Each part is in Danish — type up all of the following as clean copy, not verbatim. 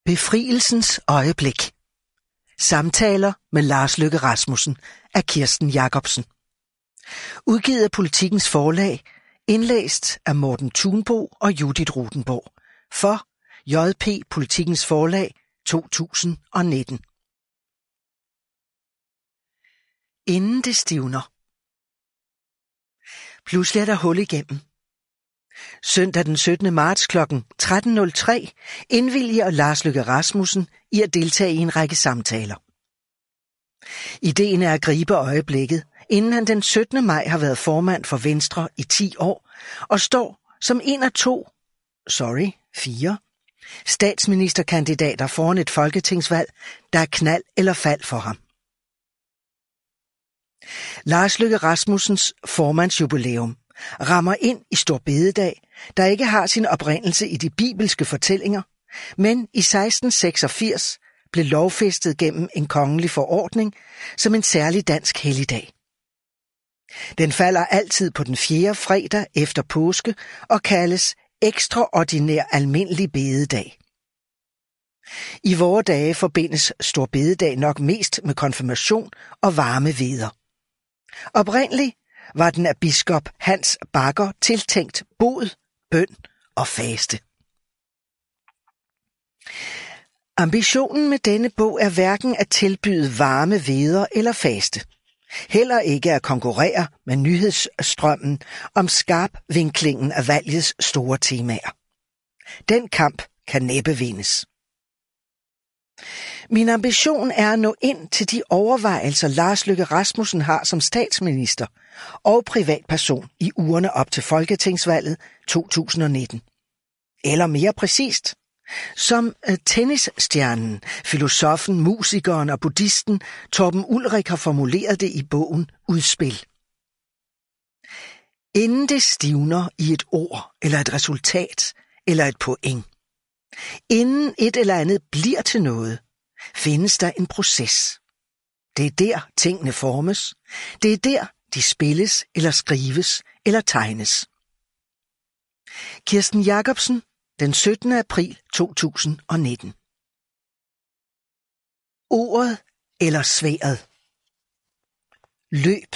Befrielsens øjeblik. Samtaler med Lars Løkke Rasmussen af Kirsten Jacobsen. Udgivet af Politikens Forlag, indlæst af Morten Thunbo og Judith Rutenborg. For JP Politikens Forlag 2019. Inden det stivner. Pludselig er der hul igennem. Søndag den 17. marts kl. 13.03 indvilliger Lars Løkke Rasmussen i at deltage i en række samtaler. Ideen er at gribe øjeblikket, inden han den 17. maj har været formand for Venstre i 10 år, og står som en af fire statsministerkandidater foran et folketingsvalg, der er knald eller fald for ham. Lars Løkke Rasmussens formandsjubilæum rammer ind i Store Bededag, der ikke har sin oprindelse i de bibelske fortællinger, men i 1686 blev lovfæstet gennem en kongelig forordning som en særlig dansk helligdag. Den falder altid på den 4. fredag efter påske og kaldes ekstraordinær almindelig bededag. I vore dage forbindes Store Bededag nok mest med konfirmation og varme hveder. Oprindeligt var den af biskop Hans Bagger tiltænkt bod, bøn og faste. Ambitionen med denne bog er hverken at tilbyde varme hveder eller faste. Heller ikke at konkurrere med nyhedsstrømmen om skarpvinklingen af valgets store temaer. Den kamp kan næppe vindes. Min ambition er at nå ind til de overvejelser, Lars Løkke Rasmussen har som statsminister og privatperson i ugerne op til folketingsvalget 2019. Eller mere præcist, som tennisstjernen, filosofen, musikeren og buddhisten Torben Ulrik har formuleret det i bogen Udspil. Inden det stivner i et ord eller et resultat eller et point, inden et eller andet bliver til noget, findes der en proces. Det er der tingene formes. Det er der de spilles eller skrives eller tegnes. Kirsten Jacobsen, den 17. april 2019. Ordet eller sværdet. Løb.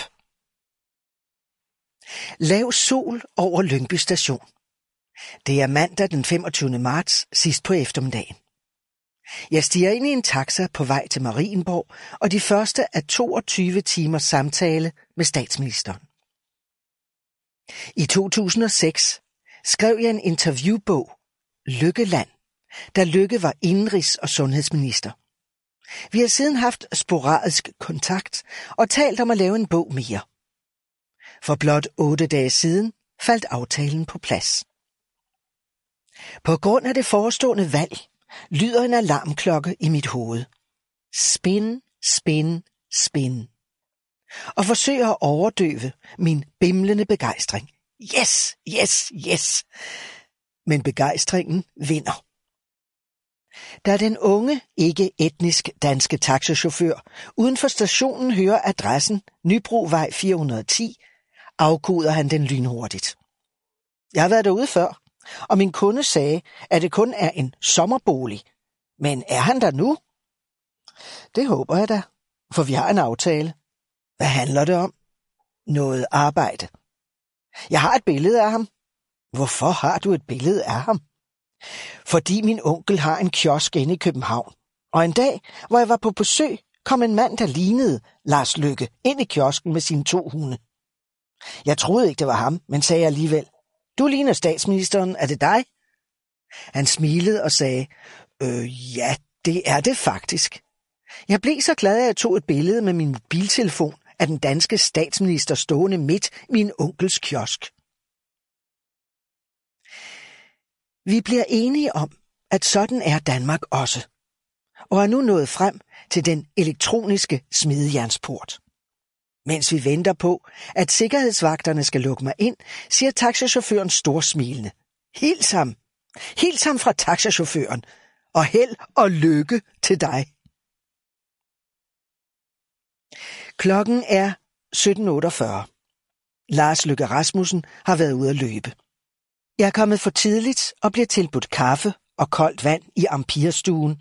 Lav sol over Lyngby Station. Det er mandag den 25. marts sidst på eftermiddagen. Jeg stiger ind i en taxa på vej til Marienborg og de første af 22 timers samtale med statsministeren. I 2006 skrev jeg en interviewbog, Lykkeland, da Løkke var indenrigs- og sundhedsminister. Vi har siden haft sporadisk kontakt og talt om at lave en bog mere. For blot 8 dage siden faldt aftalen på plads. På grund af det forestående valg lyder en alarmklokke i mit hoved. Spin, spin, spin. Og forsøger at overdøve min bimlende begejstring. Yes, yes, yes. Men begejstringen vinder. Da den unge, ikke etnisk danske taxachauffør uden for stationen hører adressen Nybrovej 410, afkoder han den lynhurtigt. Jeg har været derude før, og min kunde sagde, at det kun er en sommerbolig. Men er han der nu? Det håber jeg da, for vi har en aftale. Hvad handler det om? Noget arbejde. Jeg har et billede af ham. Hvorfor har du et billede af ham? Fordi min onkel har en kiosk inde i København. Og en dag, hvor jeg var på besøg, kom en mand, der lignede Lars Løkke, ind i kiosken med sine 2 hunde. Jeg troede ikke, det var ham, men sagde alligevel, du ligner statsministeren, er det dig? Han smilede og sagde, ja, det er det faktisk. Jeg blev så glad, at jeg tog et billede med min mobiltelefon af den danske statsminister stående midt i min onkels kiosk. Vi bliver enige om, at sådan er Danmark også, og er nu nået frem til den elektroniske smedejernsport. Mens vi venter på, at sikkerhedsvagterne skal lukke mig ind, siger taxachaufføren storsmilende. Hils ham. Hils ham fra taxachaufføren, og held og lykke til dig. Klokken er 17.48. Lars Løkke Rasmussen har været ude at løbe. Jeg er kommet for tidligt og bliver tilbudt kaffe og koldt vand i Ampirestuen,